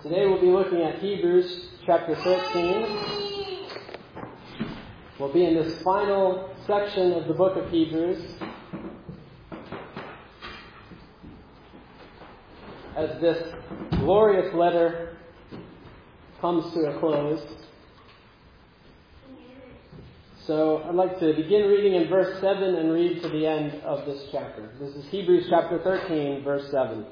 Today we'll be looking at Hebrews chapter 13. We'll be in this final section of the book of Hebrews as this glorious letter comes to a close. So I'd like to begin reading in verse 7 and read to the end of this chapter. This is Hebrews chapter 13, verse 7.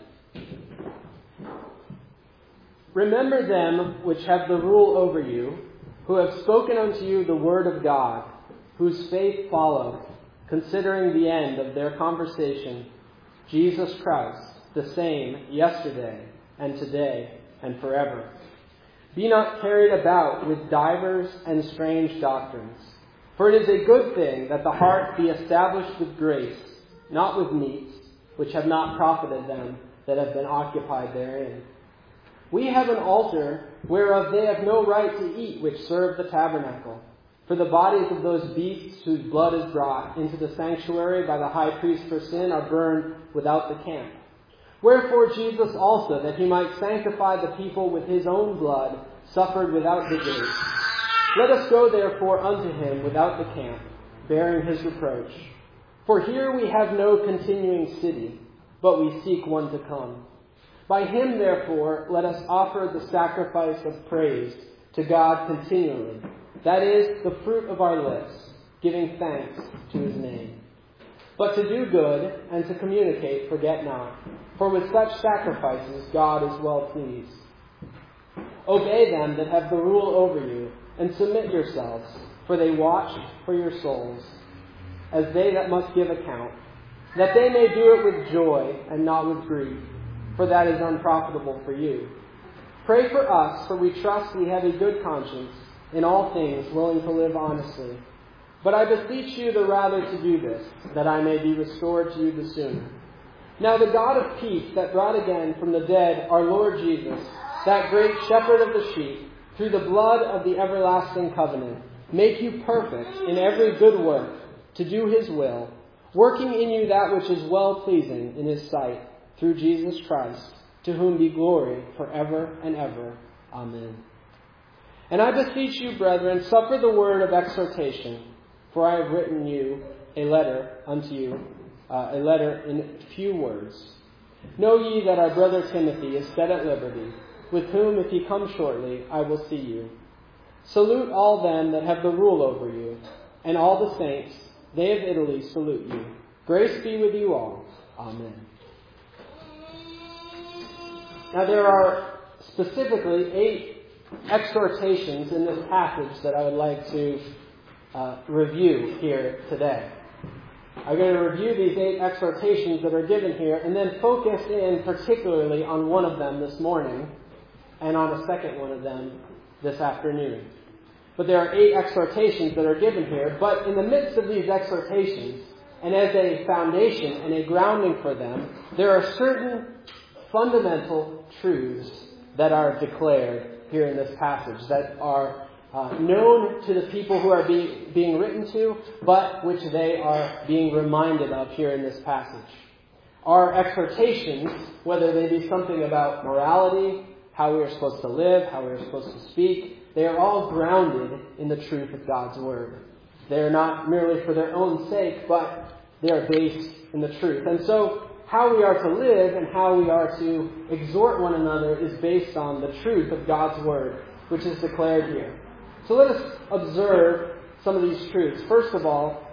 Remember them which have the rule over you, who have spoken unto you the word of God, whose faith follow, considering the end of their conversation, Jesus Christ, the same yesterday and today and forever. Be not carried about with divers and strange doctrines. For it is a good thing that the heart be established with grace, not with meats, which have not profited them that have been occupied therein. We have an altar whereof they have no right to eat which serve the tabernacle. For the bodies of those beasts whose blood is brought into the sanctuary by the high priest for sin are burned without the camp. Wherefore Jesus also, that he might sanctify the people with his own blood, suffered without the gate. Let us go therefore unto him without the camp, bearing his reproach. For here we have no continuing city, but we seek one to come. By him, therefore, let us offer the sacrifice of praise to God continually. That is, the fruit of our lips, giving thanks to his name. But to do good and to communicate, forget not. For with such sacrifices God is well pleased. Obey them that have the rule over you, and submit yourselves, for they watch for your souls, as they that must give account, that they may do it with joy and not with grief, for that is unprofitable for you. Pray for us, for we trust we have a good conscience, in all things willing to live honestly. But I beseech you the rather to do this, that I may be restored to you the sooner. Now the God of peace that brought again from the dead our Lord Jesus, that great shepherd of the sheep, through the blood of the everlasting covenant, make you perfect in every good work, to do his will, working in you that which is well-pleasing in his sight, through Jesus Christ, to whom be glory forever and ever. Amen. And I beseech you, brethren, suffer the word of exhortation, for I have written you a letter unto you, a letter in few words. Know ye that our brother Timothy is set at liberty, with whom, if he come shortly, I will see you. Salute all them that have the rule over you, and all the saints, they of Italy, salute you. Grace be with you all. Amen. Now there are specifically 8 exhortations in this passage that I would like to review here today. I'm going to review these 8 exhortations that are given here and then focus in particularly on one of them this morning and on a second one of them this afternoon. But there are 8 exhortations that are given here, but in the midst of these exhortations, and as a foundation and a grounding for them, there are certain fundamental truths that are declared here in this passage that are known to the people who are being written to, but which they are being reminded of here in this passage. Our exhortations, whether they be something about morality, how we are supposed to live, how we are supposed to speak, they are all grounded in the truth of God's Word. They are not merely for their own sake, but they are based in the truth. And so how we are to live and how we are to exhort one another is based on the truth of God's Word, which is declared here. So let us observe some of these truths. First of all,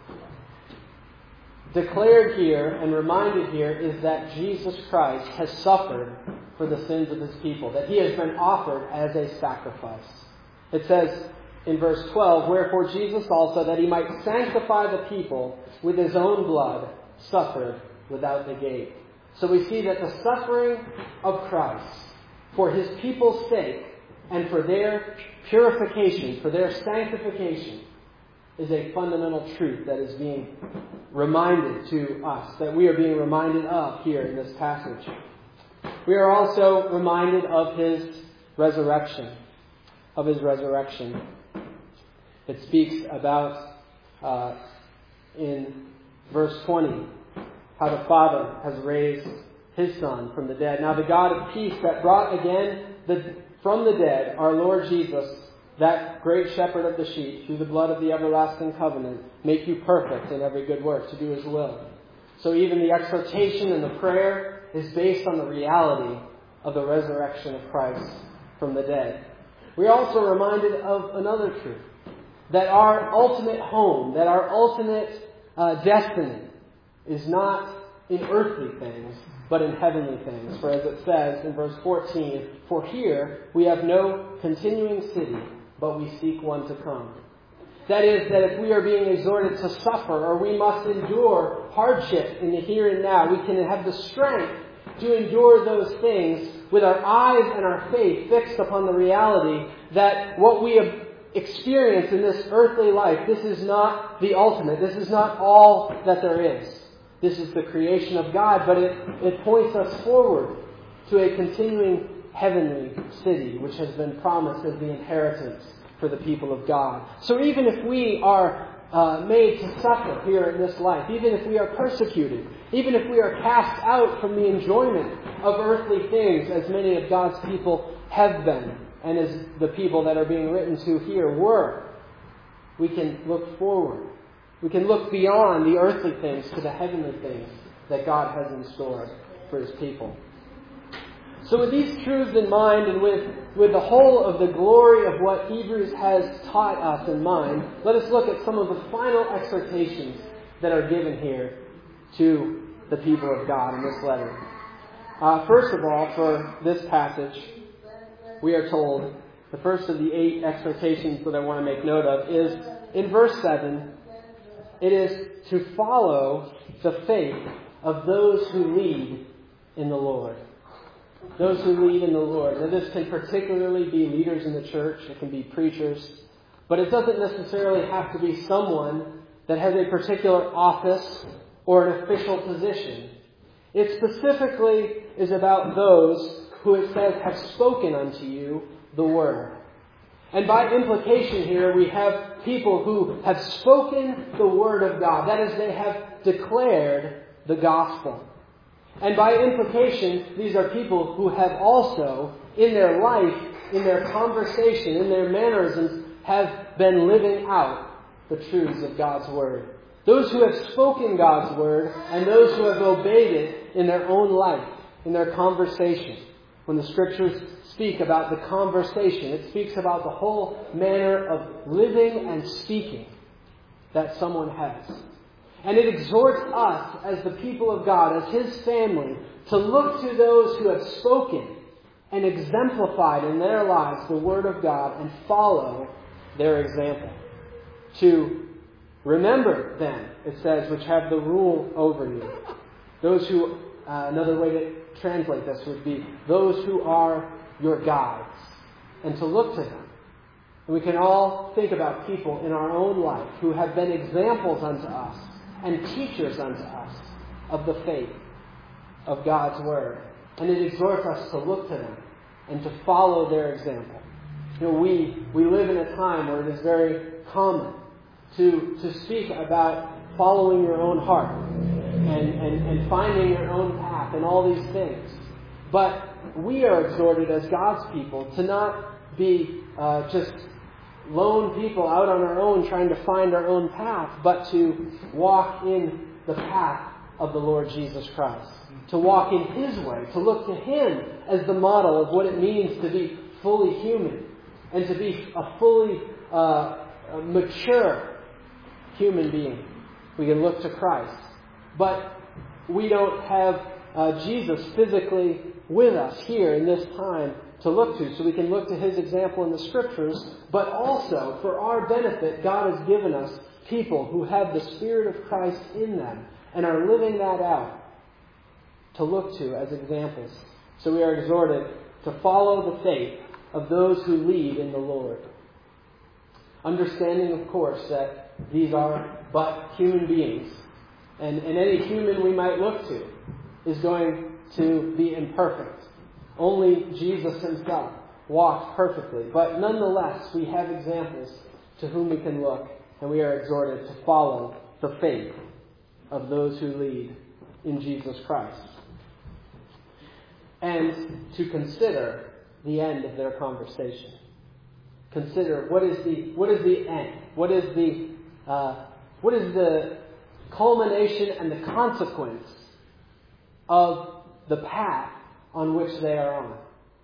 declared here and reminded here is that Jesus Christ has suffered for the sins of his people, that he has been offered as a sacrifice. It says in verse 12, wherefore Jesus also, that he might sanctify the people with his own blood, suffered without the gate. So we see that the suffering of Christ for his people's sake and for their purification, for their sanctification, is a fundamental truth that is being reminded to us, that we are being reminded of here in this passage. We are also reminded of his resurrection. It speaks about, in verse 20, how the Father has raised his Son from the dead. Now the God of peace that brought again from the dead, our Lord Jesus, that great shepherd of the sheep, through the blood of the everlasting covenant, make you perfect in every good work to do His will. So even the exhortation and the prayer is based on the reality of the resurrection of Christ from the dead. We are also reminded of another truth, that our ultimate home, that our ultimate destiny is not in earthly things, but in heavenly things. For as it says in verse 14, "For here we have no continuing city, but we seek one to come." That is, that if we are being exhorted to suffer, or we must endure hardship in the here and now, we can have the strength to endure those things with our eyes and our faith fixed upon the reality that what we have experienced in this earthly life, this is not the ultimate. This is not all that there is. This is the creation of God, but it points us forward to a continuing heavenly city, which has been promised as the inheritance for the people of God. So even if we are made to suffer here in this life, even if we are persecuted, even if we are cast out from the enjoyment of earthly things, as many of God's people have been, and as the people that are being written to here were, we can look forward. We can look beyond the earthly things to the heavenly things that God has in store for His people. So with these truths in mind, and with the whole of the glory of what Hebrews has taught us in mind, let us look at some of the final exhortations that are given here to the people of God in this letter. First of all, for this passage, we are told, the first of the 8 exhortations that I want to make note of is, in verse 7, it is to follow the faith of those who lead in the Lord. Those who lead in the Lord. Now, this can particularly be leaders in the church. It can be preachers. But it doesn't necessarily have to be someone that has a particular office or an official position. It specifically is about those who, it says, have spoken unto you the word. And by implication here, we have people who have spoken the word of God. That is, they have declared the gospel. And by implication, these are people who have also, in their life, in their conversation, in their mannerisms, have been living out the truths of God's word. Those who have spoken God's word and those who have obeyed it in their own life, in their conversation. When the Scriptures speak about the conversation, it speaks about the whole manner of living and speaking that someone has. And it exhorts us as the people of God, as His family, to look to those who have spoken and exemplified in their lives the Word of God and follow their example. To remember them, it says, which have the rule over you. Those who, another way to translate this would be, those who are your guides. And to look to them. And we can all think about people in our own life who have been examples unto us and teachers unto us of the faith of God's Word. And it exhorts us to look to them and to follow their example. You know, we live in a time where it is very common to speak about following your own heart and finding your own path and all these things. But we are exhorted as God's people to not be just lone people out on our own trying to find our own path, but to walk in the path of the Lord Jesus Christ. To walk in His way, to look to Him as the model of what it means to be fully human and to be a fully mature human being. We can look to Christ. But we don't have Jesus physically with us here in this time to look to. So we can look to His example in the Scriptures, but also, for our benefit, God has given us people who have the Spirit of Christ in them and are living that out to look to as examples. So we are exhorted to follow the faith of those who lead in the Lord. Understanding, of course, that these are but human beings. And any human we might look to is going to be imperfect. Only Jesus Himself walked perfectly. But nonetheless, we have examples to whom we can look, and we are exhorted to follow the faith of those who lead in Jesus Christ. And to consider the end of their conversation. Consider what is the end? What is the culmination and the consequence of the path on which they are on?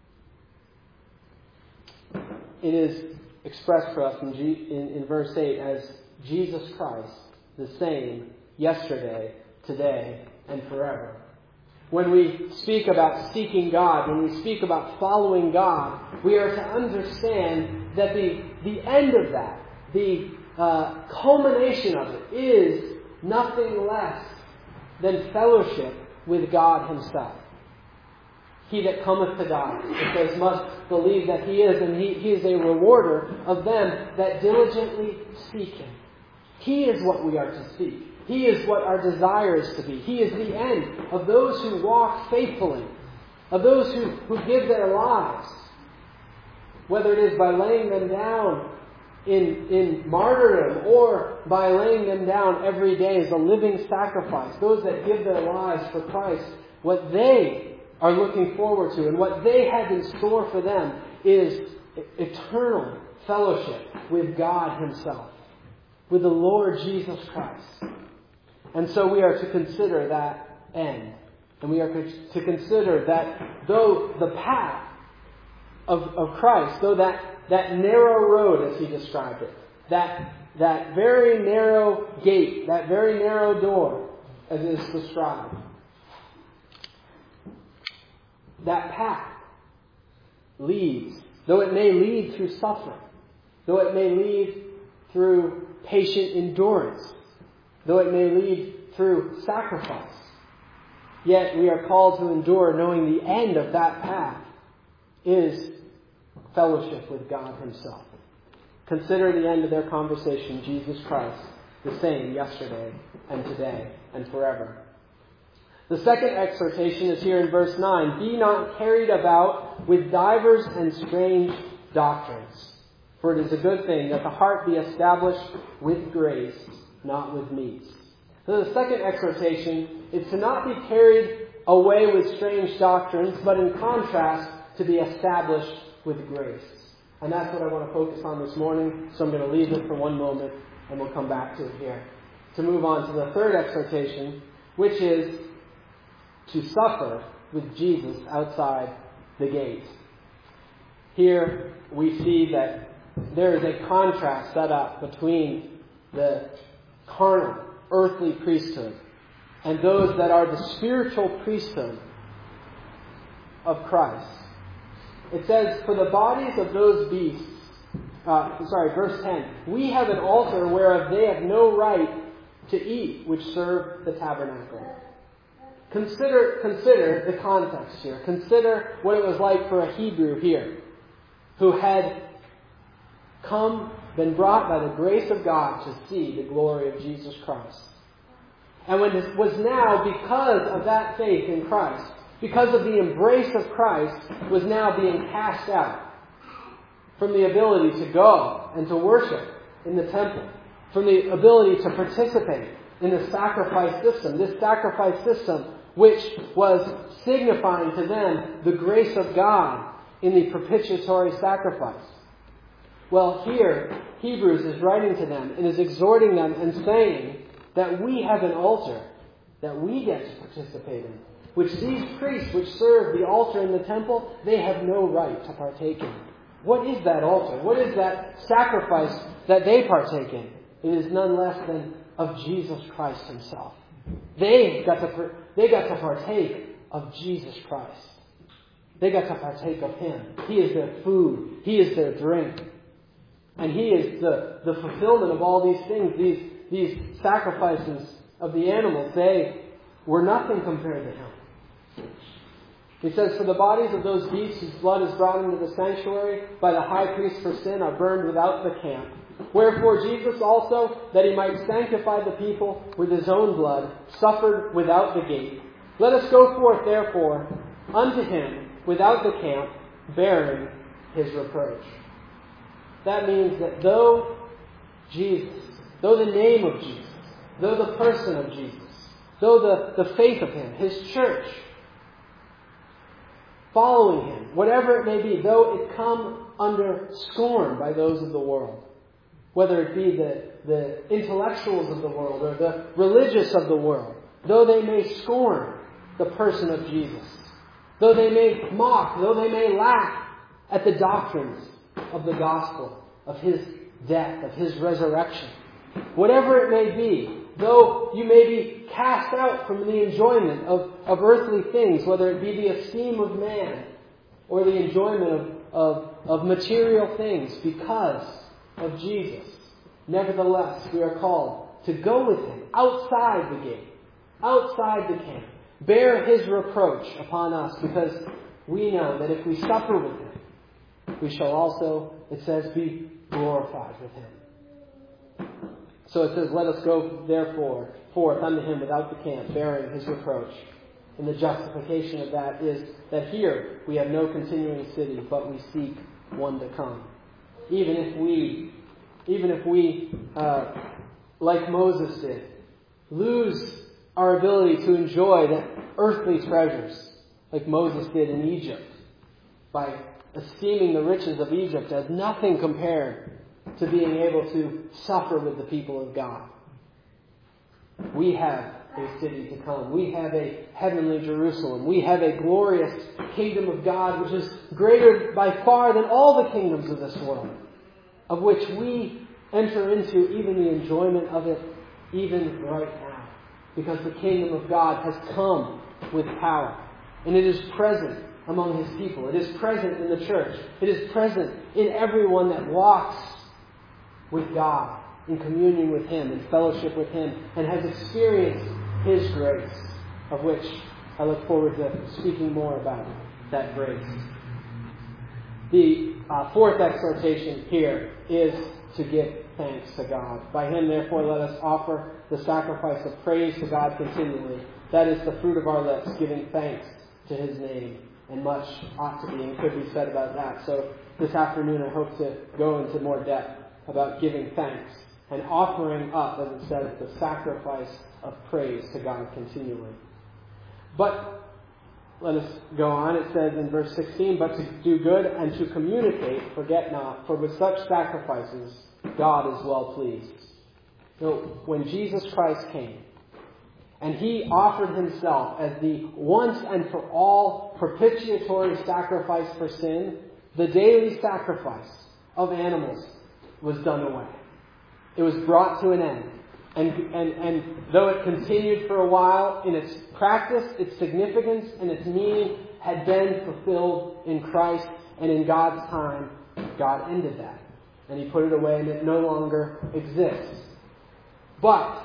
It is expressed for us in verse 8 as Jesus Christ, the same yesterday, today, and forever. When we speak about seeking God, when we speak about following God, we are to understand that the end of that, the culmination of it, is nothing less than fellowship with God Himself. He that cometh to God, it says, must believe that He is, and He is a rewarder of them that diligently seek Him. He is what we are to seek. He is what our desire is to be. He is the end of those who walk faithfully, of those who give their lives, whether it is by laying them down in martyrdom or by laying them down every day as a living sacrifice. Those that give their lives for Christ, what they are looking forward to and what they have in store for them is eternal fellowship with God Himself, with the Lord Jesus Christ. And so we are to consider that end. And we are to consider that though the path of Christ, though that narrow road, as He described it, that very narrow gate, that very narrow door, as it is described, that path leads, though it may lead through suffering, though it may lead through patient endurance, though it may lead through sacrifice, yet we are called to endure knowing the end of that path is fellowship with God Himself. Consider the end of their conversation, Jesus Christ, the same yesterday and today and forever. The second exhortation is here in verse 9. Be not carried about with divers and strange doctrines, for it is a good thing that the heart be established with grace, not with meats. So the second exhortation is to not be carried away with strange doctrines, but in contrast, to be established with grace. And that's what I want to focus on this morning, so I'm going to leave it for one moment, and we'll come back to it here. To move on to the third exhortation, which is to suffer with Jesus outside the gate. Here we see that there is a contrast set up between the carnal, earthly priesthood and those that are the spiritual priesthood of Christ. It says, for the bodies of those beasts, verse 10, we have an altar whereof they have no right to eat, which serve the tabernacle. Consider the context here. Consider what it was like for a Hebrew here, who had been brought by the grace of God to see the glory of Jesus Christ. And when it was now, because of that faith in Christ, because of the embrace of Christ, was now being cast out from the ability to go and to worship in the temple, from the ability to participate in the sacrifice system, this sacrifice system which was signifying to them the grace of God in the propitiatory sacrifice. Well, here, Hebrews is writing to them and is exhorting them and saying that we have an altar that we get to participate in, which these priests which serve the altar in the temple, they have no right to partake in. What is that altar? What is that sacrifice that they partake in? It is none less than of Jesus Christ Himself. They got to partake of Jesus Christ. They got to partake of Him. He is their food. He is their drink. And He is the fulfillment of all these things. These sacrifices of the animals, they were nothing compared to Him. He says, for the bodies of those beasts whose blood is brought into the sanctuary by the high priest for sin are burned without the camp. Wherefore Jesus also, that He might sanctify the people with His own blood, suffered without the gate. Let us go forth, therefore, unto Him without the camp, bearing His reproach. That means that though Jesus, though the name of Jesus, though the person of Jesus, though the faith of Him, His church, following Him, whatever it may be, though it come under scorn by those of the world, whether it be the intellectuals of the world or the religious of the world, though they may scorn the person of Jesus, though they may mock, though they may laugh at the doctrines of the gospel, of His death, of His resurrection, whatever it may be, though you may be cast out from the enjoyment of earthly things, whether it be the esteem of man or the enjoyment of material things because of Jesus, nevertheless we are called to go with Him outside the gate, outside the camp, bear His reproach upon us, because we know that if we suffer with Him, we shall also, it says, be glorified with Him. So it says, let us go therefore forth unto Him without the camp, bearing His reproach. And the justification of that is that here we have no continuing city, but we seek one to come. Even if we, like Moses did, lose our ability to enjoy the earthly treasures, like Moses did in Egypt, by esteeming the riches of Egypt as nothing compared to being able to suffer with the people of God. We have a city to come. We have a heavenly Jerusalem. We have a glorious kingdom of God, which is greater by far than all the kingdoms of this world, of which we enter into even the enjoyment of it even right now, because the kingdom of God has come with power, and it is present among His people. It is present in the church. It is present in everyone that walks with God, in communion with Him, in fellowship with Him, and has experienced His grace, of which I look forward to speaking more about that grace. The fourth exhortation here is to give thanks to God. By Him, therefore, let us offer the sacrifice of praise to God continually. That is the fruit of our lips, giving thanks to His name. And much ought to be and could be said about that. So this afternoon I hope to go into more depth about giving thanks and offering up, as it says, the sacrifice of praise to God continually. But let us go on. It says in verse 16, but to do good and to communicate, forget not, for with such sacrifices God is well pleased. When Jesus Christ came, and He offered Himself as the once and for all propitiatory sacrifice for sin, the daily sacrifice of animals was done away. It was brought to an end. And though it continued for a while, in its practice, its significance, and its meaning had been fulfilled in Christ, and in God's time, God ended that. And He put it away, and it no longer exists. But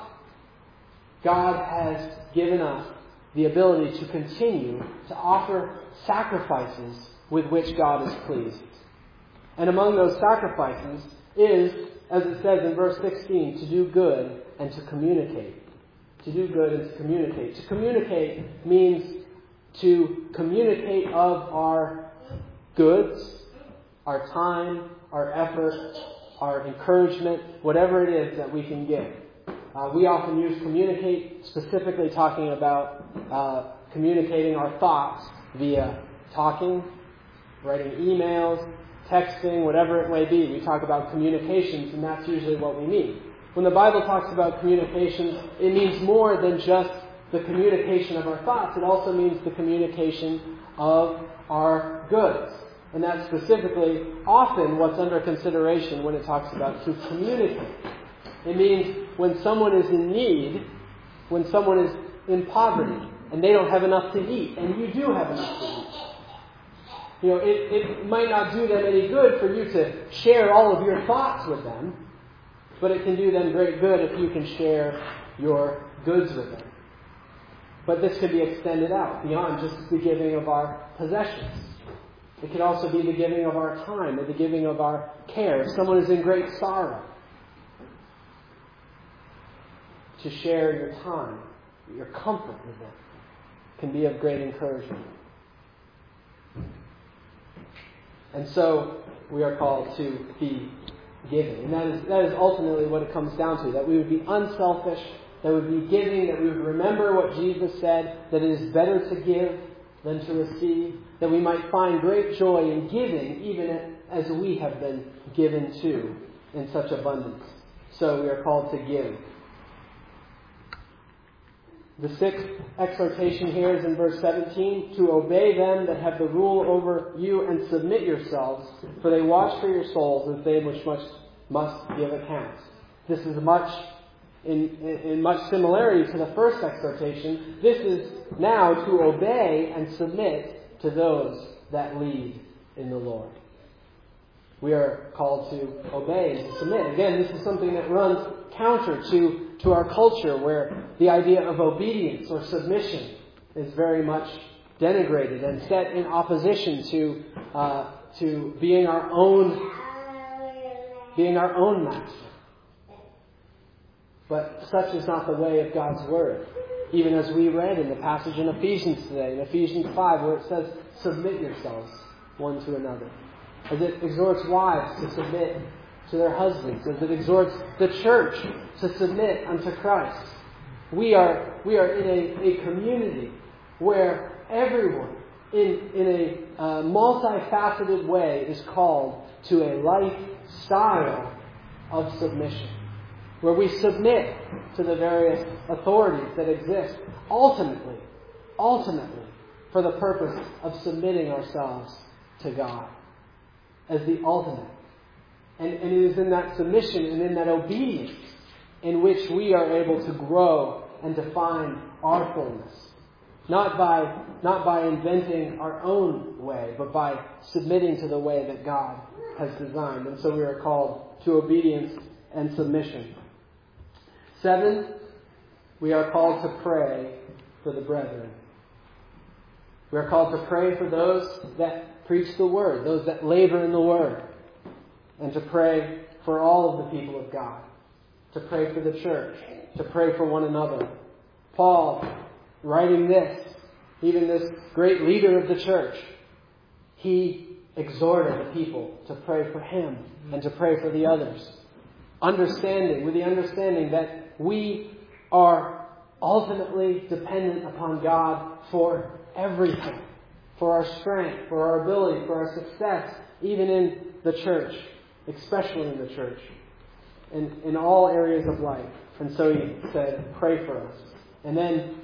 God has given us the ability to continue to offer sacrifices with which God is pleased. And among those sacrifices is, as it says in verse 16, to do good and to communicate. To do good and to communicate. To communicate means to communicate of our goods, our time, our effort, our encouragement, whatever it is that we can give. We often use communicate, specifically talking about communicating our thoughts via talking, writing emails, texting, whatever it may be. We talk about communications, and that's usually what we mean. When the Bible talks about communications, it means more than just the communication of our thoughts. It also means the communication of our goods. And that's specifically often what's under consideration when it talks about to communicate. It means when someone is in need, when someone is in poverty, and they don't have enough to eat, and you do have enough to eat. It might not do them any good for you to share all of your thoughts with them, but it can do them great good if you can share your goods with them. But this could be extended out beyond just the giving of our possessions. It could also be the giving of our time or the giving of our care. If someone is in great sorrow, to share your time, your comfort with them can be of great encouragement. And so we are called to be giving. And that is ultimately what it comes down to, that we would be unselfish, that we would be giving, that we would remember what Jesus said, that it is better to give than to receive, that we might find great joy in giving, even as we have been given to in such abundance. So we are called to give. The sixth exhortation here is in verse 17, to obey them that have the rule over you and submit yourselves, for they watch for your souls as they which must give account. This is much in much similarity to the first exhortation. This is now to obey and submit to those that lead in the Lord. We are called to obey and to submit. Again, this is something that runs counter to our culture, where the idea of obedience or submission is very much denigrated and set in opposition to being our own master. But such is not the way of God's Word. Even as we read in the passage in Ephesians today, in Ephesians 5, where it says, submit yourselves one to another. As it exhorts wives to submit to their husbands, as it exhorts the church to submit unto Christ. We are in a community where everyone in a multifaceted way is called to a lifestyle of submission, where we submit to the various authorities that exist, ultimately, for the purpose of submitting ourselves to God as the ultimate. And it is in that submission and in that obedience in which we are able to grow and to find our fullness. Not by inventing our own way, but by submitting to the way that God has designed. And so we are called to obedience and submission. 7, we are called to pray for the brethren. We are called to pray for those that preach the Word, those that labor in the Word, and to pray for all of the people of God, to pray for the church, to pray for one another. Paul, writing this, even this great leader of the church, he exhorted the people to pray for him and to pray for the others, with the understanding that we are ultimately dependent upon God for everything, for our strength, for our ability, for our success, even in the church, especially in the church, in all areas of life. And so he said, pray for us. And then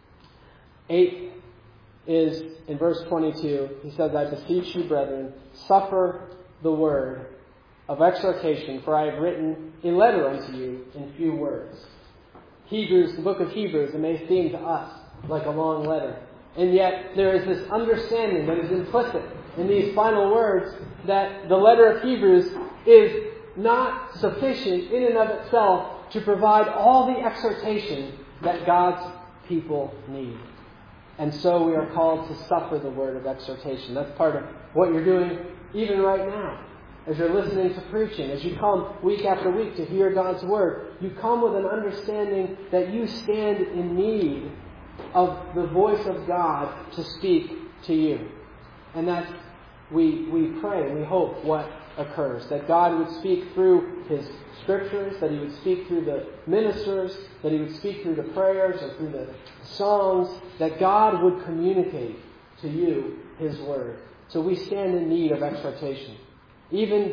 8 is in verse 22. He says, I beseech you, brethren, suffer the word of exhortation, for I have written a letter unto you in few words. Hebrews, the book of Hebrews, it may seem to us like a long letter. And yet there is this understanding that is implicit in these final words that the letter of Hebrews is not sufficient in and of itself to provide all the exhortation that God's people need. And so we are called to suffer the word of exhortation. That's part of what you're doing even right now. As you're listening to preaching, as you come week after week to hear God's Word, you come with an understanding that you stand in need of the voice of God to speak to you. And that's, we pray and we hope what occurs. That God would speak through His Scriptures, that He would speak through the ministers, that He would speak through the prayers or through the songs, that God would communicate to you His Word. So we stand in need of exhortation. Even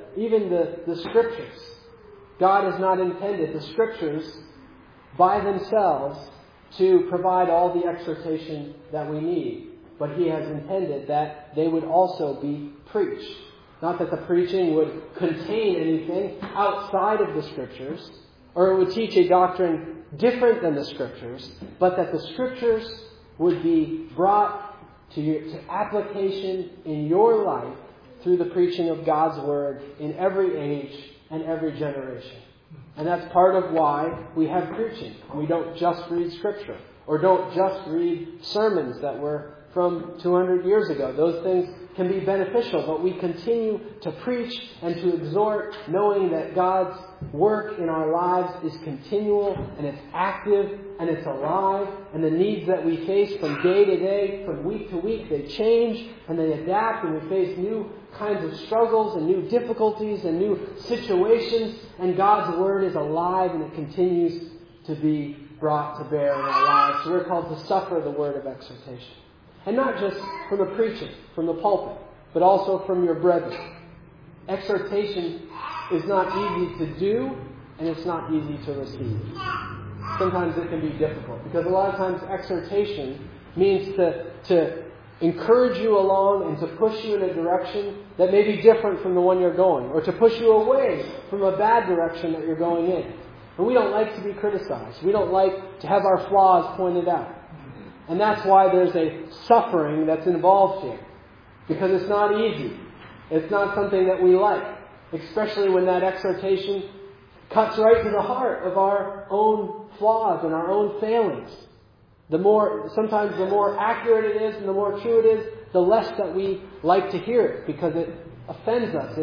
the Scriptures. God has not intended the Scriptures by themselves to provide all the exhortation that we need. But He has intended that they would also be preached. Not that the preaching would contain anything outside of the Scriptures, or it would teach a doctrine different than the Scriptures, but that the Scriptures would be brought to application in your life through the preaching of God's Word in every age and every generation. And that's part of why we have preaching. We don't just read Scripture, or don't just read sermons that were from 200 years ago. Those things can be beneficial, but we continue to preach and to exhort, knowing that God's work in our lives is continual, and it's active, and it's alive, and the needs that we face from day to day, from week to week, they change and they adapt, and we face new kinds of struggles and new difficulties and new situations, and God's Word is alive and it continues to be brought to bear in our lives. So we're called to suffer the word of exhortation. And not just from the preaching, from the pulpit, but also from your brethren. Exhortation is not easy to do, and it's not easy to receive. Sometimes it can be difficult, because a lot of times exhortation means to encourage you along and to push you in a direction that may be different from the one you're going, or to push you away from a bad direction that you're going in. And we don't like to be criticized. We don't like to have our flaws pointed out. And that's why there's a suffering that's involved here. Because it's not easy. It's not something that we like. Especially when that exhortation cuts right to the heart of our own flaws and our own failings. Sometimes the more accurate it is and the more true it is, the less that we like to hear it, because it offends us.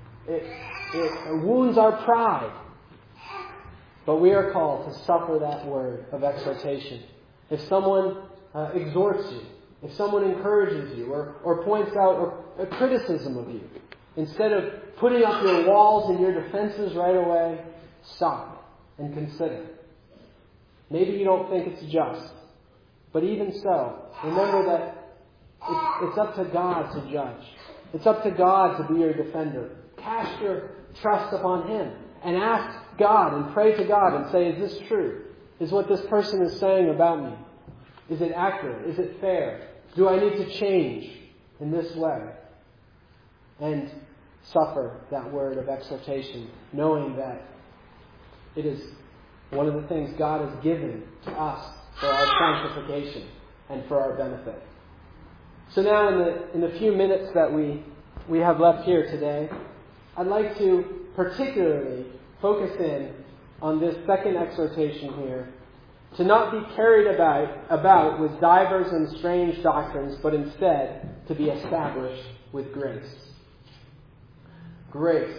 It wounds our pride. But we are called to suffer that word of exhortation. If someone exhorts you, if someone encourages you, or points out a criticism of you, instead of putting up your walls and your defenses right away, stop and consider. Maybe you don't think it's just, but even so, remember that it's up to God to judge. It's up to God to be your defender. Cast your trust upon Him and ask God and pray to God and say, is this true? Is what this person is saying about me? Is it accurate? Is it fair? Do I need to change in this way? And suffer that word of exhortation, knowing that it is one of the things God has given to us for our sanctification and for our benefit. So now in the few minutes that we have left here today, I'd like to particularly focus in on this second exhortation here, to not be carried about with divers and strange doctrines, but instead to be established with grace. Grace.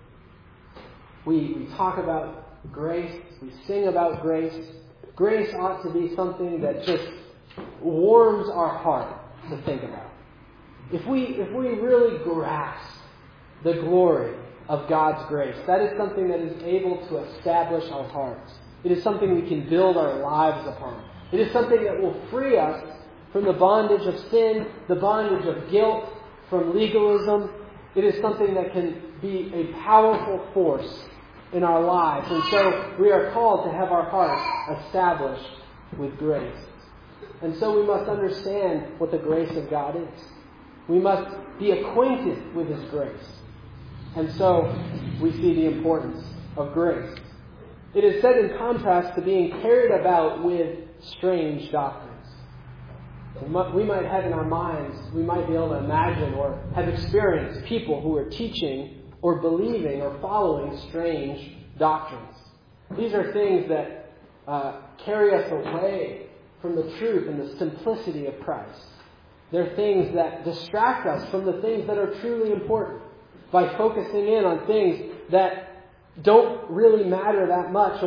We talk about grace. We sing about grace. Grace ought to be something that just warms our heart to think about. If we really grasp the glory of God's grace, that is something that is able to establish our hearts. It is something we can build our lives upon. It is something that will free us from the bondage of sin, the bondage of guilt, from legalism. It is something that can be a powerful force in our lives. And so we are called to have our hearts established with grace. And so we must understand what the grace of God is. We must be acquainted with His grace. And so we see the importance of grace. It is set in contrast to being carried about with strange doctrines. We might have in our minds, we might be able to imagine or have experienced people who are teaching or believing or following strange doctrines. These are things that carry us away from the truth and the simplicity of Christ. They're things that distract us from the things that are truly important by focusing in on things that don't really matter that much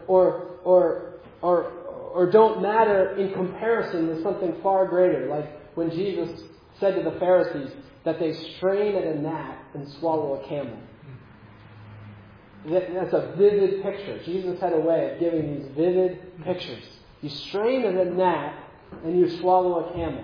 or don't matter in comparison with something far greater. Like when Jesus said to the Pharisees that they strain at a gnat and swallow a camel. That's a vivid picture. Jesus had a way of giving these vivid pictures. You strain at a gnat and you swallow a camel.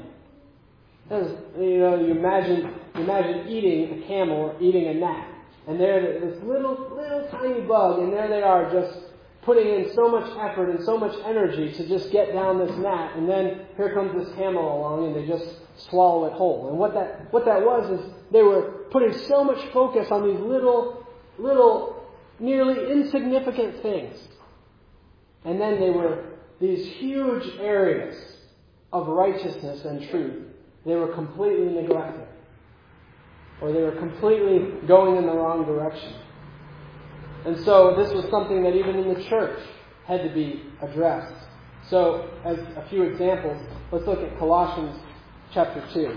You imagine eating a camel or eating a gnat. And there's this little tiny bug, and there they are just putting in so much effort and so much energy to just get down this gnat. And then here comes this camel along and they just swallow it whole. And what that was is they were putting so much focus on these little, nearly insignificant things. And then they were these huge areas of righteousness and truth. They were completely neglected. Or they were completely going in the wrong direction. And so this was something that even in the church had to be addressed. So as a few examples, let's look at Colossians chapter 2.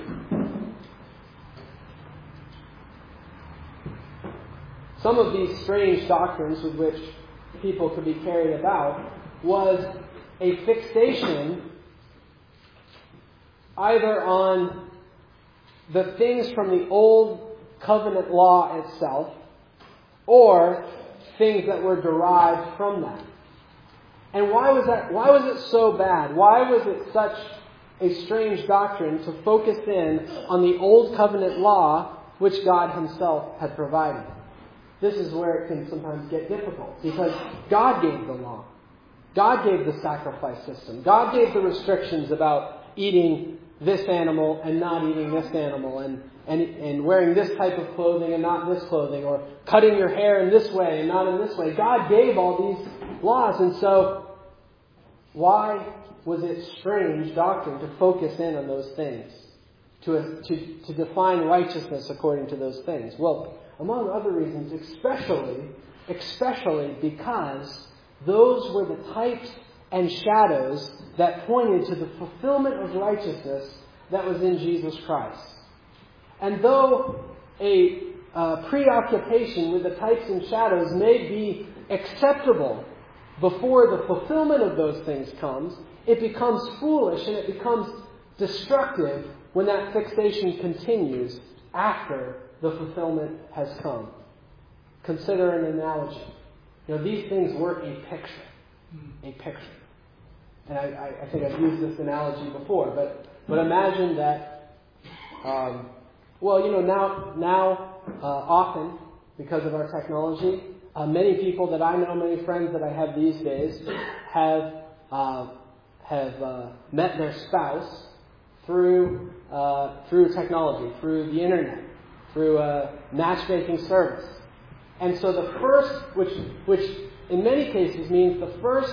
Some of these strange doctrines with which people could be carried about was a fixation either on the things from the old covenant law itself or things that were derived from that. And why was that? Why was it so bad? Why was it such a strange doctrine to focus in on the Old Covenant law which God Himself had provided. This is where it can sometimes get difficult, because God gave the law. God gave the sacrifice system. God gave the restrictions about eating this animal and not eating this animal, and wearing this type of clothing and not this clothing, or cutting your hair in this way and not in this way. God gave all these laws, and so why was it strange doctrine to focus in on those things, to define righteousness according to those things? Well, among other reasons, especially because those were the types and shadows that pointed to the fulfillment of righteousness that was in Jesus Christ. And though a preoccupation with the types and shadows may be acceptable before the fulfillment of those things comes, it becomes foolish and it becomes destructive when that fixation continues after the fulfillment has come. Consider an analogy. These things were a picture. A picture. And I think I've used this analogy before, but imagine that, now often, because of our technology, many people that I know, many friends that I have these days, have met their spouse through technology, through the internet, through a matchmaking service. And so the first, which in many cases means the first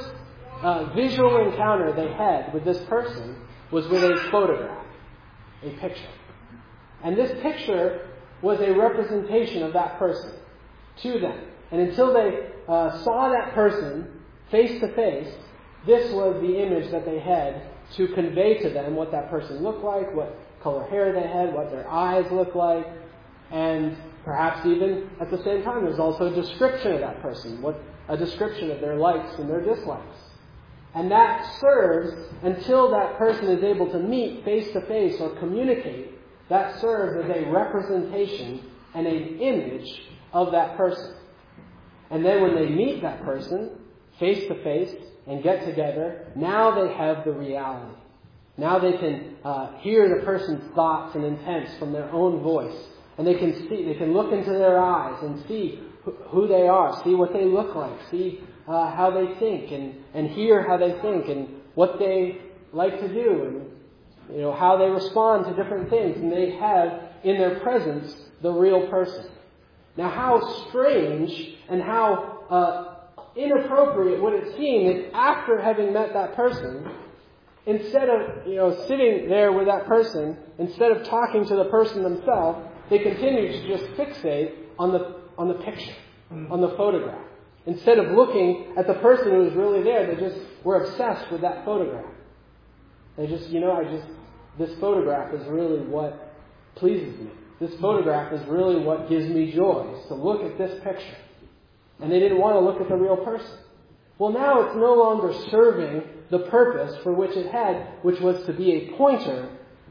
visual encounter they had with this person was with a photograph, a picture. And this picture was a representation of that person to them. And until they saw that person face to face, this was the image that they had to convey to them what that person looked like, what color hair they had, what their eyes looked like, and perhaps even at the same time there's also a description of that person, a description of their likes and their dislikes. And that serves, until that person is able to meet face to face or communicate, that serves as a representation and an image of that person. And then when they meet that person face to face and get together, now they have the reality. Now they can hear the person's thoughts and intents from their own voice. And they can look into their eyes and see who they are, see what they look like, see how they think, and hear how they think, and what they like to do, and how they respond to different things. And they have in their presence the real person. Now, how strange and how inappropriate would it seem if after having met that person, instead of sitting there with that person, instead of talking to the person themselves, they continue to just fixate on the picture, on the photograph. Instead of looking at the person who was really there, they just were obsessed with that photograph. They just, this photograph is really what pleases me. This photograph is really what gives me joy, is to look at this picture. And they didn't want to look at the real person. Well, now it's no longer serving the purpose for which it had, which was to be a pointer,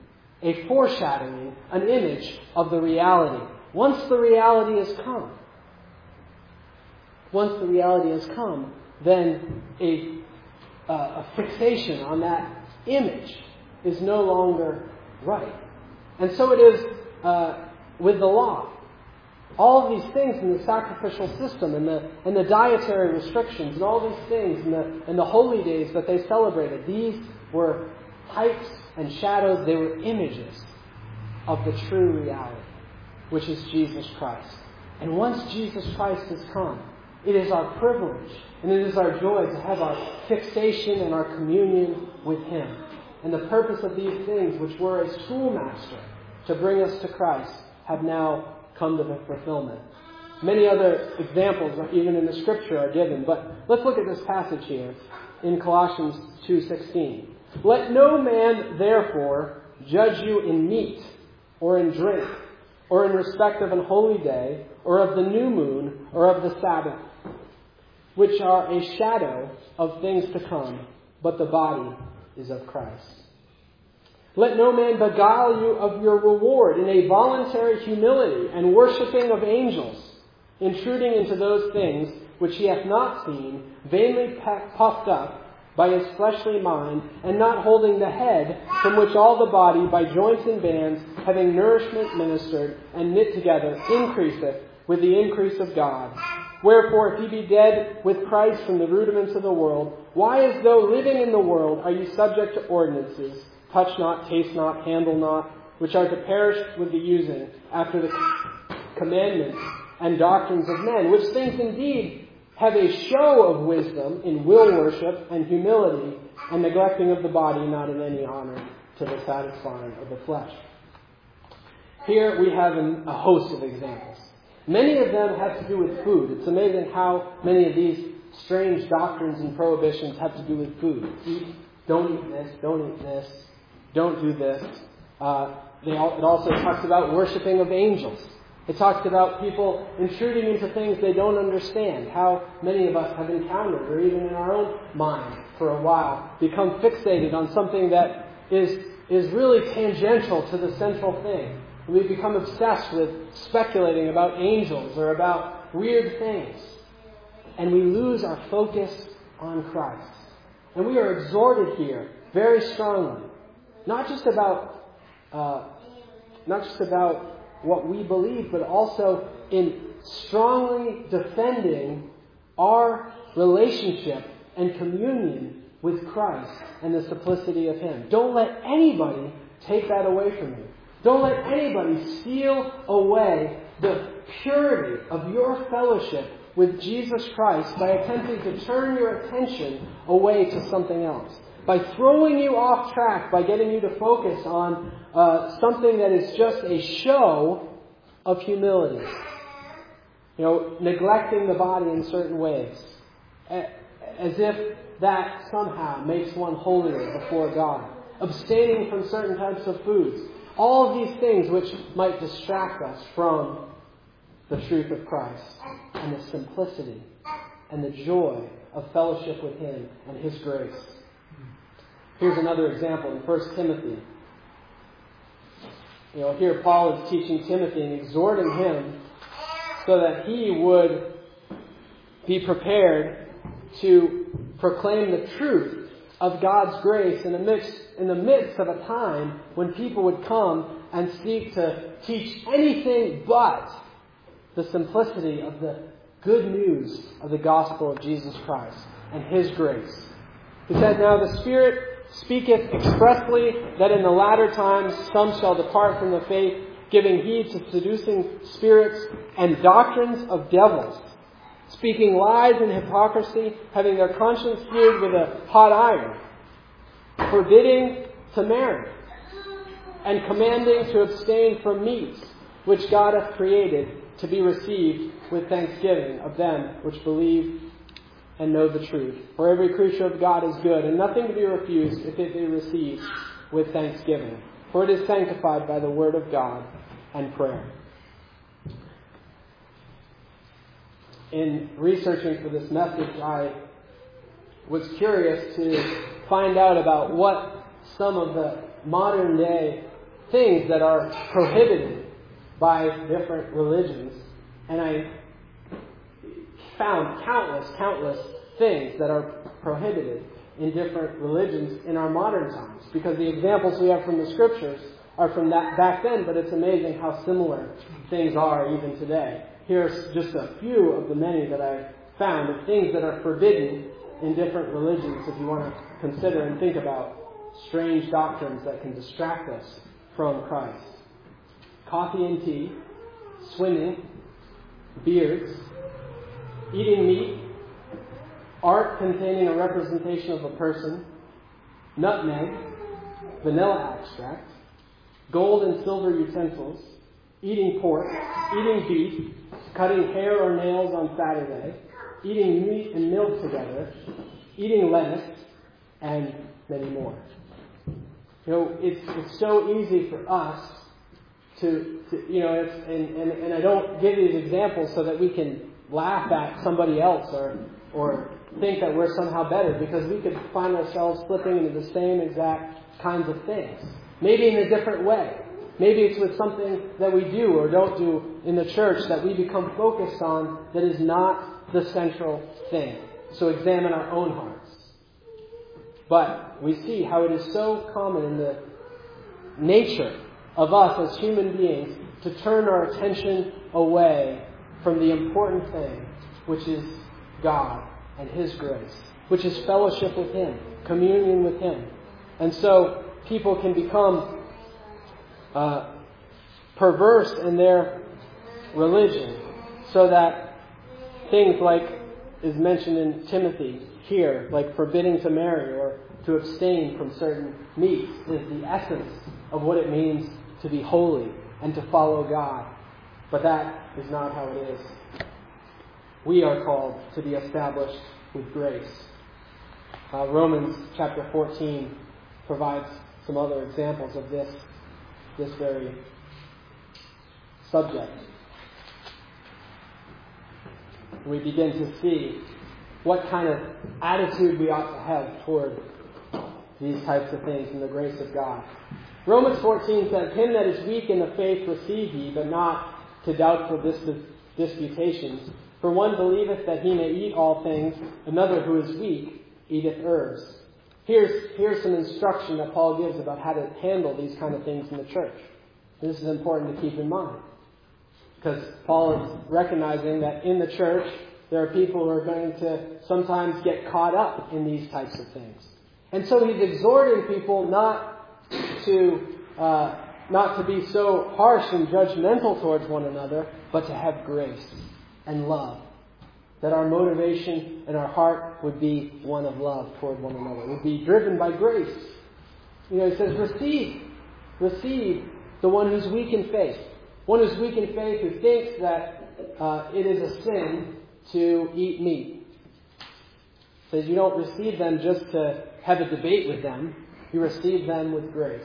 a foreshadowing, an image of the reality. Once the reality has come, then a fixation on that image is no longer right. And so it is with the law. All of these things in the sacrificial system and the dietary restrictions and all these things and the holy days that they celebrated, these were types and shadows. They were images of the true reality, which is Jesus Christ. And once Jesus Christ has come, it is our privilege and it is our joy to have our fixation and our communion with Him. And the purpose of these things, which were a schoolmaster to bring us to Christ, have now come to the fulfillment. Many other examples, even in the Scripture, are given. But let's look at this passage here in Colossians 2:16. Let no man, therefore, judge you in meat or in drink or in respect of an holy day or of the new moon or of the Sabbath, which are a shadow of things to come, but the body is of Christ. Let no man beguile you of your reward in a voluntary humility and worshipping of angels, intruding into those things which he hath not seen, vainly puffed up by his fleshly mind, and not holding the head, from which all the body, by joints and bands, having nourishment ministered, and knit together, increaseth with the increase of God. Wherefore, if ye be dead with Christ from the rudiments of the world, why as though living in the world are ye subject to ordinances, touch not, taste not, handle not, which are to perish with the using, after the commandments and doctrines of men, which things indeed have a show of wisdom in will worship and humility, and neglecting of the body, not in any honor, to the satisfying of the flesh. Here we have a host of examples. Many of them have to do with food. It's amazing how many of these strange doctrines and prohibitions have to do with food. Don't eat this, don't eat this, don't do this. It also talks about worshiping of angels. It talks about people intruding into things they don't understand. How many of us have encountered, or even in our own mind for a while, become fixated on something that is really tangential to the central thing. We become obsessed with speculating about angels or about weird things. And we lose our focus on Christ. And we are exhorted here very strongly, not just about what we believe, but also in strongly defending our relationship and communion with Christ and the simplicity of Him. Don't let anybody take that away from you. Don't let anybody steal away the purity of your fellowship with Jesus Christ by attempting to turn your attention away to something else. By throwing you off track, by getting you to focus on something that is just a show of humility. Neglecting the body in certain ways. As if that somehow makes one holier before God. Abstaining from certain types of foods. All of these things which might distract us from the truth of Christ and the simplicity and the joy of fellowship with Him and His grace. Here's another example in 1 Timothy. Here Paul is teaching Timothy and exhorting him so that he would be prepared to proclaim the truth of God's grace in the midst of a time when people would come and seek to teach anything but the simplicity of the good news of the gospel of Jesus Christ and His grace. He said, "Now the Spirit speaketh expressly that in the latter times some shall depart from the faith, giving heed to seducing spirits and doctrines of devils, speaking lies and hypocrisy, having their conscience seared with a hot iron, forbidding to marry, and commanding to abstain from meats, which God hath created to be received with thanksgiving of them which believe and know the truth. For every creature of God is good, and nothing to be refused if it be received with thanksgiving. For it is sanctified by the word of God and prayer." In researching for this message, I was curious to find out about what some of the modern day things that are prohibited by different religions. And I found countless things that are prohibited in different religions in our modern times. Because the examples we have from the Scriptures are from that back then, but it's amazing how similar things are even today. Here's just a few of the many that I found of things that are forbidden in different religions if you want to consider and think about strange doctrines that can distract us from Christ. Coffee and tea, swimming, beards, eating meat, art containing a representation of a person, nutmeg, vanilla extract, gold and silver utensils, eating pork, eating beef, cutting hair or nails on Saturday, eating meat and milk together, eating lettuce, and many more. It's so easy for us and I don't give these examples so that we can laugh at somebody else or think that we're somehow better, because we could find ourselves slipping into the same exact kinds of things. Maybe in a different way. Maybe it's with something that we do or don't do in the church that we become focused on that is not the central thing. So examine our own hearts. But we see how it is so common in the nature of us as human beings to turn our attention away from the important thing, which is God and His grace, which is fellowship with Him, communion with Him. And so people can become perverse in their religion, so that things like is mentioned in Timothy here, like forbidding to marry or to abstain from certain meats, is the essence of what it means to be holy and to follow God. But that is not how it is. We are called to be established with grace. Romans chapter 14 provides some other examples of this very subject. We begin to see what kind of attitude we ought to have toward these types of things in the grace of God. Romans 14 says, "Him that is weak in the faith receive ye, but not to doubtful disputations. For one believeth that he may eat all things, another who is weak eateth herbs." Here's some instruction that Paul gives about how to handle these kind of things in the church. This is important to keep in mind, because Paul is recognizing that in the church there are people who are going to sometimes get caught up in these types of things. And so he's exhorting people not to be so harsh and judgmental towards one another, but to have grace and love. That our motivation and our heart would be one of love toward one another. Would be driven by grace. He says, receive the one who's weak in faith. One who's weak in faith who thinks that it is a sin to eat meat. He says you don't receive them just to have a debate with them. You receive them with grace.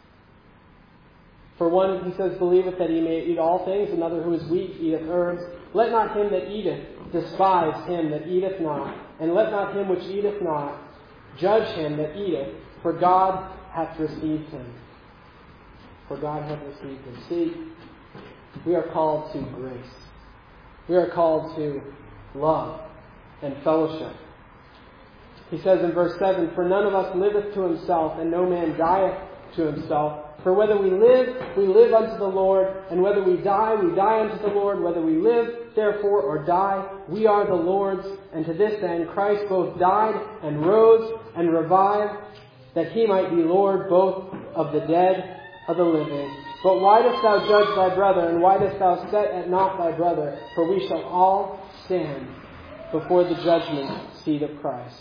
For one, he says, believeth that he may eat all things, another who is weak eateth herbs. Let not him that eateth despise him that eateth not, and let not him which eateth not judge him that eateth, for God hath received him. For God hath received him. See, we are called to grace. We are called to love and fellowship. He says in verse 7, "For none of us liveth to himself, and no man dieth to himself. For whether we live unto the Lord, and whether we die unto the Lord. Whether we live, therefore, or die, we are the Lord's. And to this end Christ both died and rose and revived, that he might be Lord both of the dead of the living. But why dost thou judge thy brother, and why dost thou set at naught thy brother? For we shall all stand before the judgment seat of Christ."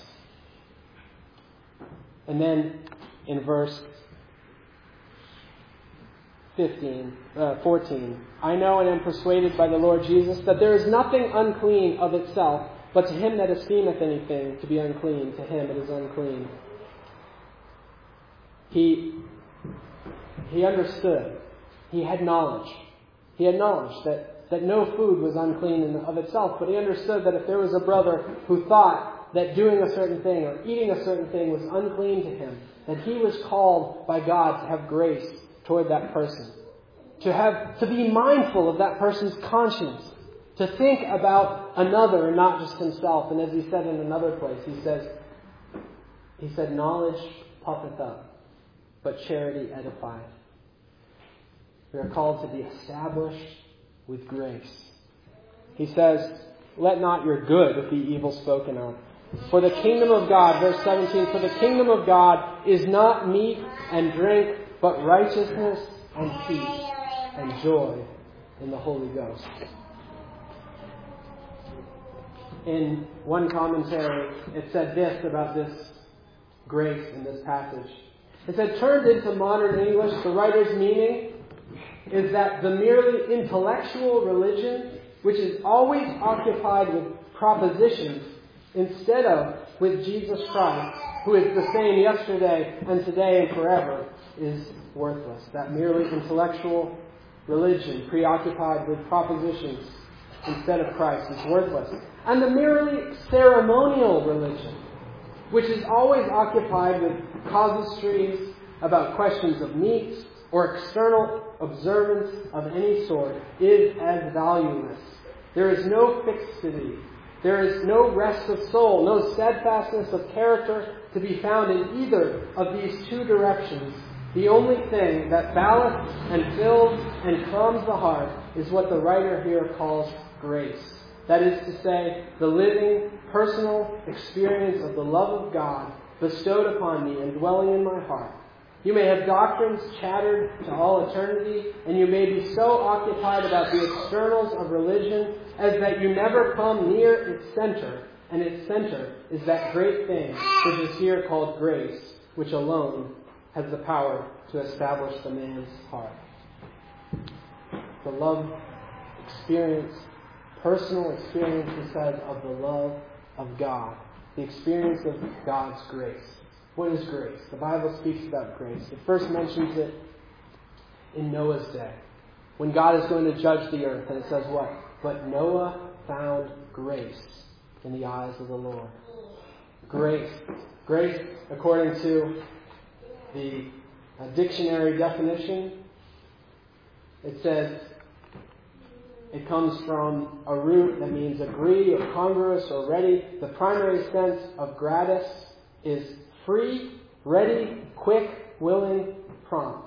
And then in verse 14, "I know and am persuaded by the Lord Jesus that there is nothing unclean of itself, but to him that esteemeth anything to be unclean, to him it is unclean." He understood. He had knowledge. He had knowledge that no food was unclean in of itself, but he understood that if there was a brother who thought that doing a certain thing or eating a certain thing was unclean to him, that he was called by God to have grace toward that person. To be mindful of that person's conscience. To think about another and not just himself. And as he said in another place, he said, "Knowledge puffeth up, but charity edifieth." We are called to be established with grace. He says, "Let not your good be evil spoken of. For the kingdom of God," verse 17, "for the kingdom of God is not meat and drink, but righteousness and peace and joy in the Holy Ghost." In one commentary, it said this about this grace in this passage. It said, turned into modern English, the writer's meaning is that the merely intellectual religion, which is always occupied with propositions instead of with Jesus Christ, who is the same yesterday and today and forever, is worthless. That merely intellectual religion, preoccupied with propositions instead of Christ, is worthless. And the merely ceremonial religion, which is always occupied with casuistries about questions of meats or external observance of any sort, is as valueless. There is no fixity. There is no rest of soul, no steadfastness of character, to be found in either of these two directions, the only thing that ballasts and fills and calms the heart is what the writer here calls grace. That is to say, the living, personal experience of the love of God bestowed upon me and dwelling in my heart. You may have doctrines chattered to all eternity, and you may be so occupied about the externals of religion as that you never come near its center, and its center is that great thing which is here called grace, which alone has the power to establish the man's heart. The love experience, personal experience, he says, of the love of God. The experience of God's grace. What is grace? The Bible speaks about grace. It first mentions it in Noah's day, when God is going to judge the earth. And it says what? But Noah found grace in the eyes of the Lord. Grace. Grace, according to the dictionary definition, it says it comes from a root that means agree or congruous or ready. The primary sense of gratis is free, ready, quick, willing, prompt.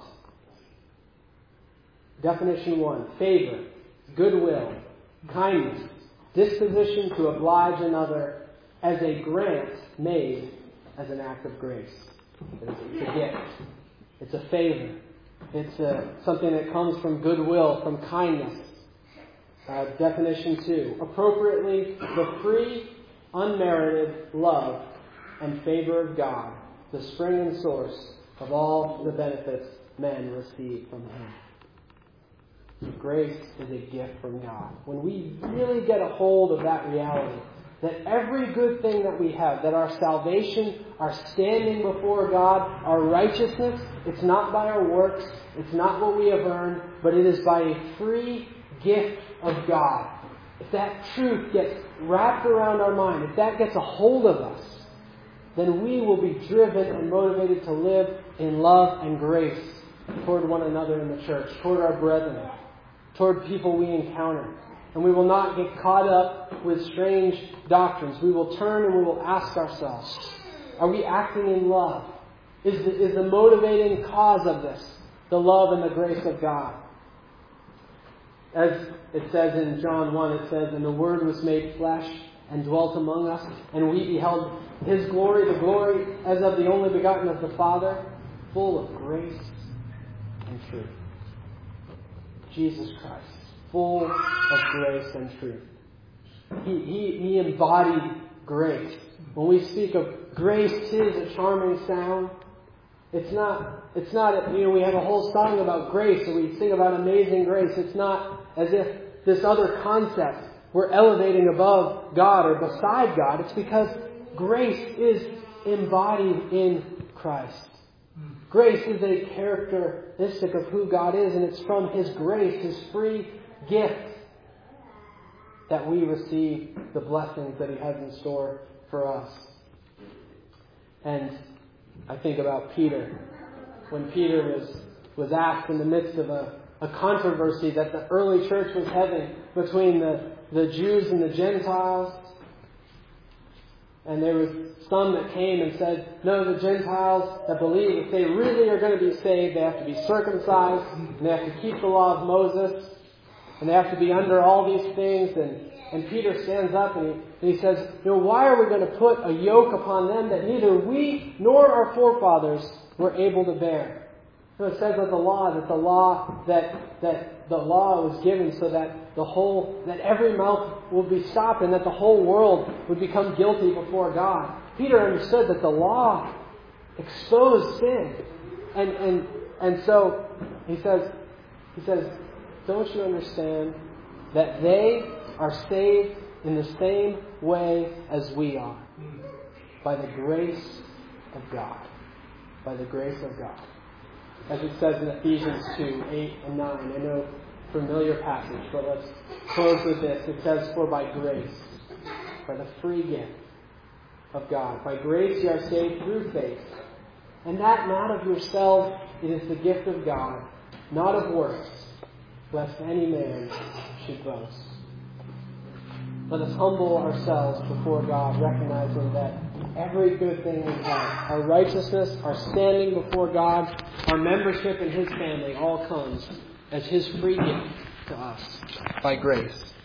Definition 1. Favor, goodwill, kindness, disposition to oblige another as a grant made as an act of grace. It's a gift. It's a favor. It's something that comes from goodwill, from kindness. Definition 2. Appropriately, the free, unmerited love and favor of God, the spring and source of all the benefits men receive from Him. Grace is a gift from God. When we really get a hold of that reality, that every good thing that we have, that our salvation, our standing before God, our righteousness, it's not by our works, it's not what we have earned, but it is by a free gift of God. If that truth gets wrapped around our mind, if that gets a hold of us, then we will be driven and motivated to live in love and grace toward one another in the church, toward our brethren, toward people we encounter. And we will not get caught up with strange doctrines. We will turn and we will ask ourselves, are we acting in love? Is the motivating cause of this the love and the grace of God? As it says in John 1, it says, and the Word was made flesh and dwelt among us, and we beheld His glory, the glory as of the only begotten of the Father, full of grace and truth. Jesus Christ, full of grace and truth. He embodied grace. When we speak of grace, 'tis a charming sound. It's not, we have a whole song about grace, and we sing about amazing grace. It's not as if this other concept we're elevating above God or beside God. It's because grace is embodied in Christ. Grace is a characteristic of who God is, and it's from His grace, His free gift, that we receive the blessings that He has in store for us. And I think about Peter. When Peter was asked in the midst of a controversy that the early church was having between the Jews and the Gentiles. And there was some that came and said, no, the Gentiles that believe, if they really are going to be saved, they have to be circumcised, and they have to keep the law of Moses, and they have to be under all these things. And Peter stands up and he says, why are we going to put a yoke upon them that neither we nor our forefathers were able to bear? It says that the law was given so that that every mouth would be stopped and that the whole world would become guilty before God. Peter understood that the law exposed sin. And so he says, don't you understand that they are saved in the same way as we are? By the grace of God. By the grace of God. As it says in Ephesians 2, 8 and 9. I know, familiar passage, but let's close with this. It says, for by grace, by the free gift of God, by grace you are saved through faith. And that not of yourselves, it is the gift of God, not of works, lest any man should boast. Let us humble ourselves before God, recognizing that every good thing we have. Our righteousness, our standing before God, our membership in His family all comes as His free gift to us by grace.